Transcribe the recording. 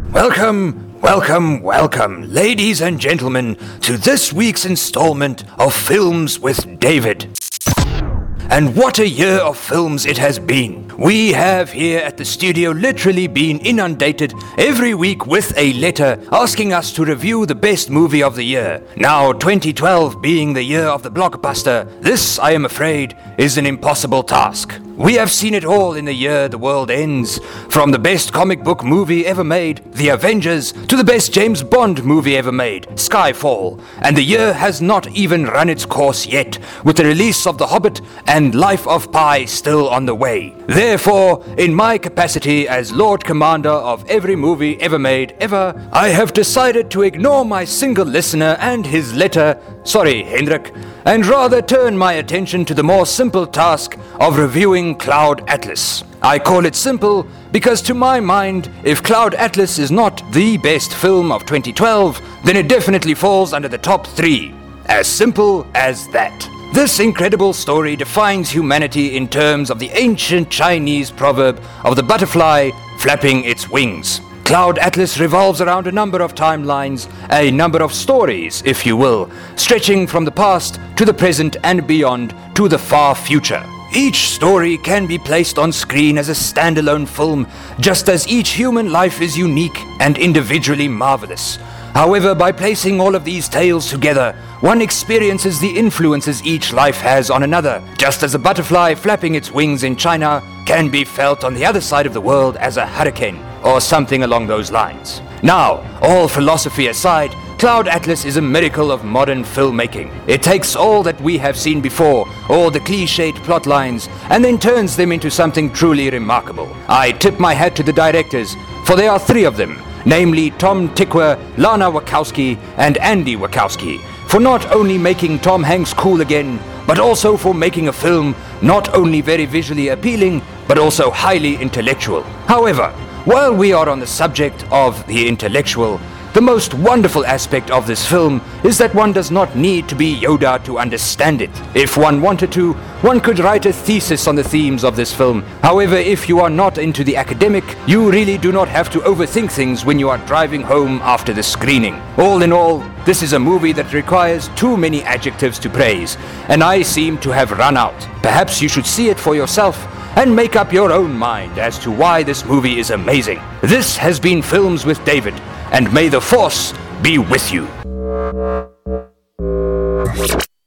Welcome, ladies and gentlemen, to this week's installment of Films with David. And what a year of films it has been. We have here at the studio literally been inundated every week with a letter asking us to review the best movie of the year. Now, 2012 being the year of the blockbuster, this, I am afraid, is an impossible task. We have seen it all in the year the world ends, from the best comic book movie ever made, The Avengers, to the best James Bond movie ever made, Skyfall, and the year has not even run its course yet, with the release of The Hobbit and Life of Pi still on the way. Therefore, in my capacity as Lord Commander of every movie ever made ever, I have decided to ignore my single listener and his letter, sorry Hendrik, and rather turn my attention to the more simple task of reviewing Cloud Atlas. I call it simple because to my mind, if Cloud Atlas is not the best film of 2012, then it definitely falls under the top 3. As simple as that. This incredible story defines humanity in terms of the ancient Chinese proverb of the butterfly flapping its wings. Cloud Atlas revolves around a number of timelines, a number of stories, if you will, stretching from the past to the present and beyond to the far future. Each story can be placed on screen as a standalone film, just as each human life is unique and individually marvelous. However, by placing all of these tales together, one experiences the influences each life has on another, just as a butterfly flapping its wings in China can be felt on the other side of the world as a hurricane, or something along those lines. Now, all philosophy aside, Cloud Atlas is a miracle of modern filmmaking. It takes all that we have seen before, all the cliched plot lines, and then turns them into something truly remarkable. I tip my hat to the directors, for there are 3 of them, namely Tom Tykwer, Lana Wachowski, and Andy Wachowski, for not only making Tom Hanks cool again, but also for making a film not only very visually appealing, but also highly intellectual. However, while we are on the subject of the intellectual, the most wonderful aspect of this film is that one does not need to be Yoda to understand it. If one wanted to, one could write a thesis on the themes of this film. However, if you are not into the academic, you really do not have to overthink things when you are driving home after the screening. All in all, this is a movie that requires too many adjectives to praise, and I seem to have run out. Perhaps you should see it for yourself and make up your own mind as to why this movie is amazing. This has been Films with David, and may the Force be with you.